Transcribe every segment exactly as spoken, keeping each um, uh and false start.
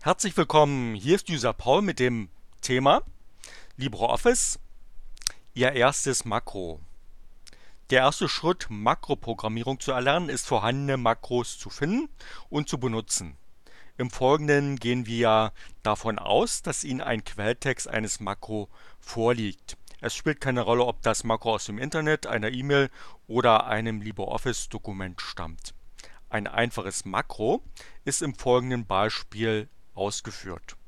Herzlich willkommen, hier ist User Paul mit dem Thema LibreOffice, Ihr erstes Makro. Der erste Schritt, Makroprogrammierung zu erlernen, ist vorhandene Makros zu finden und zu benutzen. Im Folgenden gehen wir davon aus, dass Ihnen ein Quelltext eines Makro vorliegt. Es spielt keine Rolle, ob das Makro aus dem Internet, einer E-Mail oder einem LibreOffice-Dokument stammt. Ein einfaches Makro ist im folgenden Beispiel ausgeführt.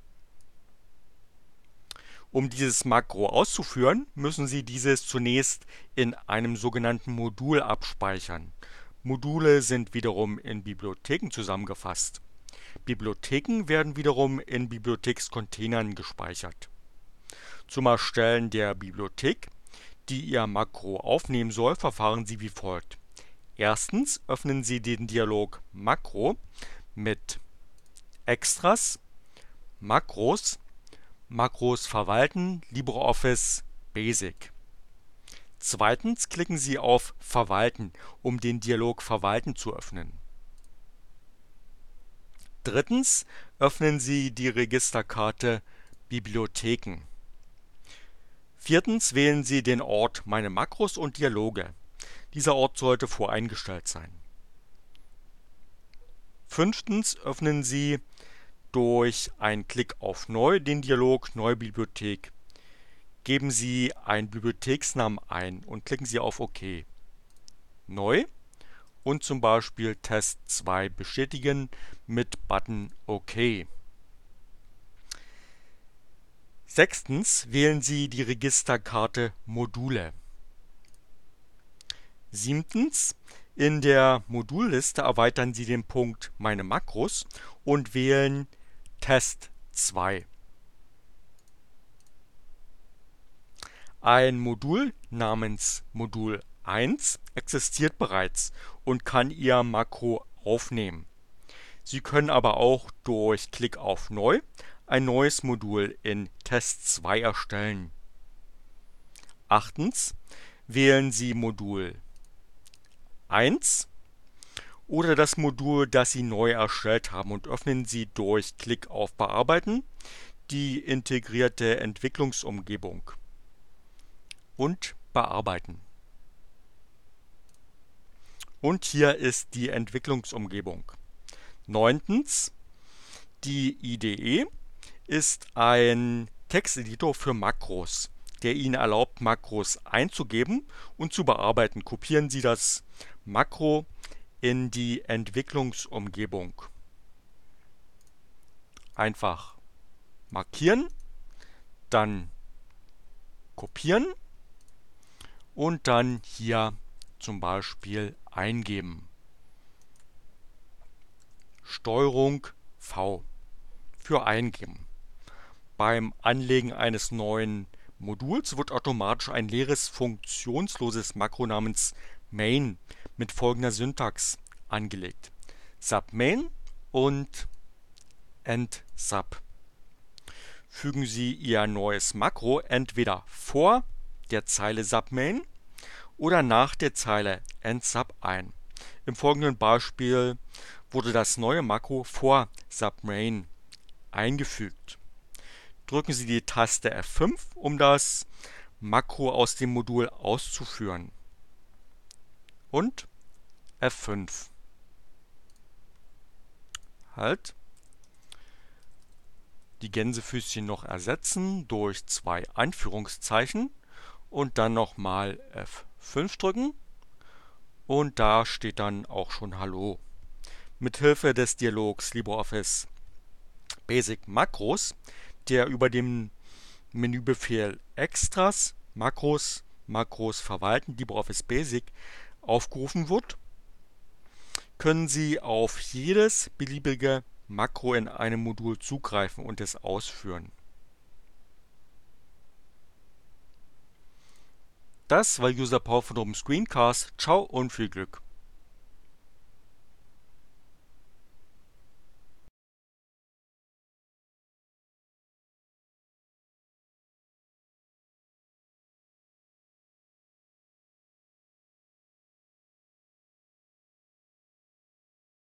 Um dieses Makro auszuführen, müssen Sie dieses zunächst in einem sogenannten Modul abspeichern. Module sind wiederum in Bibliotheken zusammengefasst. Bibliotheken werden wiederum in Bibliothekscontainern gespeichert. Zum Erstellen der Bibliothek, die Ihr Makro aufnehmen soll, verfahren Sie wie folgt. Erstens öffnen Sie den Dialog Makro mit Extras, Makros, Makros verwalten, LibreOffice Basic. Zweitens klicken Sie auf Verwalten, um den Dialog Verwalten zu öffnen. Drittens öffnen Sie die Registerkarte Bibliotheken. Viertens wählen Sie den Ort Meine Makros und Dialoge. Dieser Ort sollte voreingestellt sein. Fünftens öffnen Sie durch einen Klick auf Neu den Dialog Neue Bibliothek. Geben Sie einen Bibliotheksnamen ein und klicken Sie auf OK. Neu und zum Beispiel Test zwei bestätigen mit Button OK. Sechstens wählen Sie die Registerkarte Module. Siebtens in der Modulliste erweitern Sie den Punkt Meine Makros und wählen Test zwei. Ein Modul namens Modul eins existiert bereits und kann Ihr Makro aufnehmen. Sie können aber auch durch Klick auf Neu ein neues Modul in Test zwei erstellen. Achtens wählen Sie Modul eins oder das Modul, das Sie neu erstellt haben, und öffnen Sie durch Klick auf Bearbeiten die integrierte Entwicklungsumgebung und bearbeiten. Und hier ist die Entwicklungsumgebung. Neuntens, die I D E ist ein Texteditor für Makros, der Ihnen erlaubt, Makros einzugeben und zu bearbeiten. Kopieren Sie das Makro in die Entwicklungsumgebung. Einfach markieren, dann kopieren und dann hier zum Beispiel eingeben. Steuerung V für Eingeben. Beim Anlegen eines neuen Moduls wird automatisch ein leeres, funktionsloses Makro namens Main mit folgender Syntax angelegt. Submain und End-Sub. Fügen Sie Ihr neues Makro entweder vor der Zeile Submain oder nach der Zeile End-Sub ein. Im folgenden Beispiel wurde das neue Makro vor Submain eingefügt. Drücken Sie die Taste F fünf, um das Makro aus dem Modul auszuführen. Und F fünf. Halt. Die Gänsefüßchen noch ersetzen durch zwei Anführungszeichen und dann nochmal F fünf drücken. Und da steht dann auch schon Hallo. Mithilfe des Dialogs LibreOffice Basic Makros, der über den Menübefehl Extras, Makros, Makros verwalten, LibreOffice Basic aufgerufen wird, können Sie auf jedes beliebige Makro in einem Modul zugreifen und es ausführen. Das war User Paul von oben Screencast. Ciao und viel Glück!